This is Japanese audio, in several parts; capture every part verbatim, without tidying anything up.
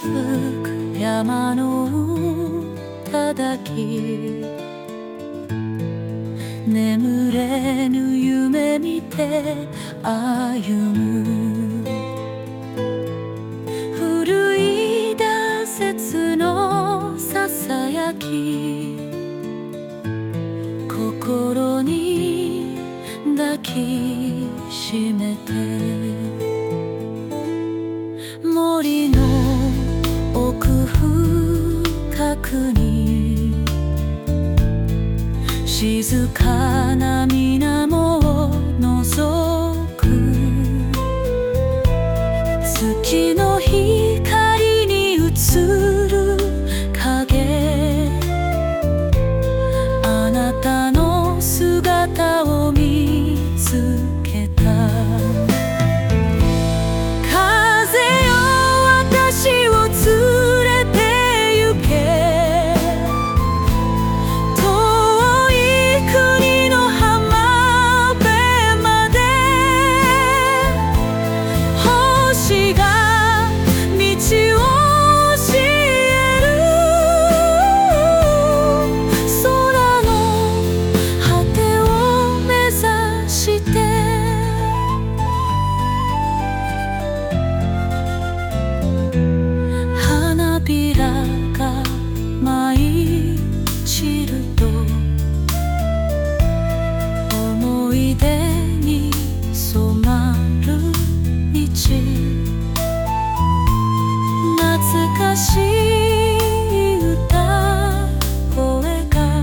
く山の頂、眠れぬ夢見て歩む、古い断節のささやき、心に抱きしめて、森の奥深くに静かな水面を覗く、月の光に映る影、あなたの姿を見つけた。風よ私を連れて行け、遠い国の浜辺まで、星が道を教える、空の果てを目指して、花びらが舞い散ると思い出に染まる道、懐かしい歌声が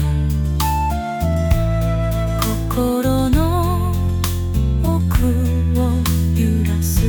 心の奥を揺らす。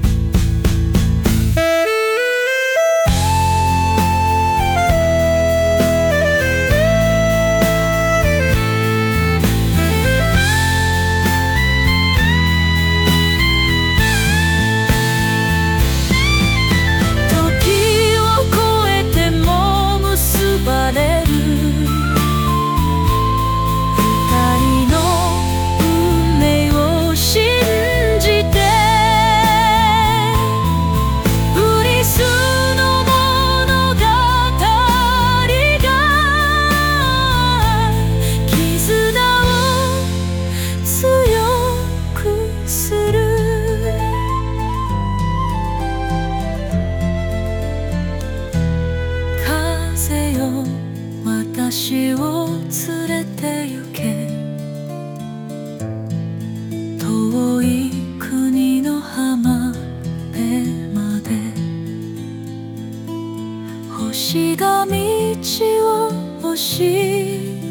私を連れて行け、遠い国の浜辺まで、星が道を教え